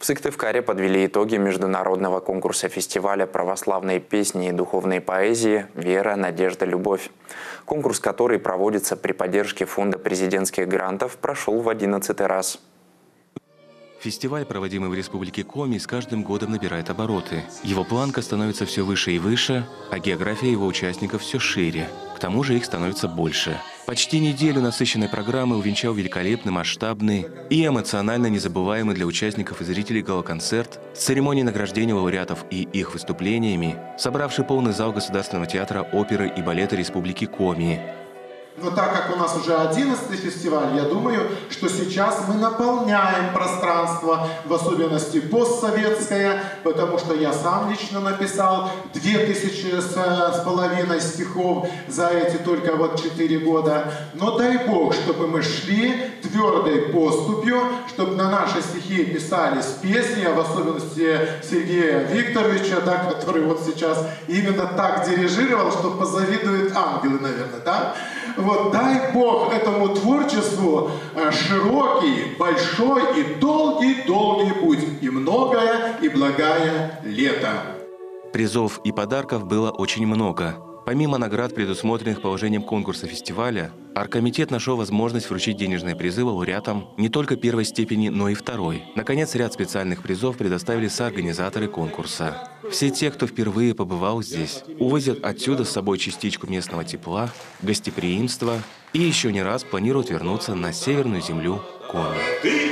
В Сыктывкаре подвели итоги международного конкурса фестиваля православной песни и духовной поэзии «Вера, надежда, любовь». Конкурс, который проводится при поддержке Фонда президентских грантов, прошел в 11-й раз. Фестиваль, проводимый в Республике Коми, с каждым годом набирает обороты. Его планка становится все выше и выше, а география его участников все шире. К тому же их становится больше. Почти неделю насыщенной программы увенчал великолепный, масштабный и эмоционально незабываемый для участников и зрителей гала-концерт с церемонией награждения лауреатов и их выступлениями, собравший полный зал Государственного театра оперы и балета Республики Коми. Но так как у нас уже 11-й фестиваль, я думаю, что сейчас мы наполняем пространство, в особенности постсоветское, потому что я сам лично написал 2500 стихов за эти только вот 4 года. Но дай Бог, чтобы мы шли твердой поступью, чтобы на наши стихи писались песни, а в особенности Сергея Викторовича, да, который вот сейчас именно так дирижировал, что позавидуют ангелы, наверное, да? Вот, дай Бог этому творчеству широкий, большой и долгий путь, и многое, и благое лето. Призов и подарков было очень много. Помимо наград, предусмотренных положением конкурса фестиваля, оргкомитет нашел возможность вручить денежные призы лауреатам не только первой степени, но и второй. Наконец, ряд специальных призов предоставили соорганизаторы конкурса. Все те, кто впервые побывал здесь, увозят отсюда с собой частичку местного тепла, гостеприимства и еще не раз планируют вернуться на северную землю Коми.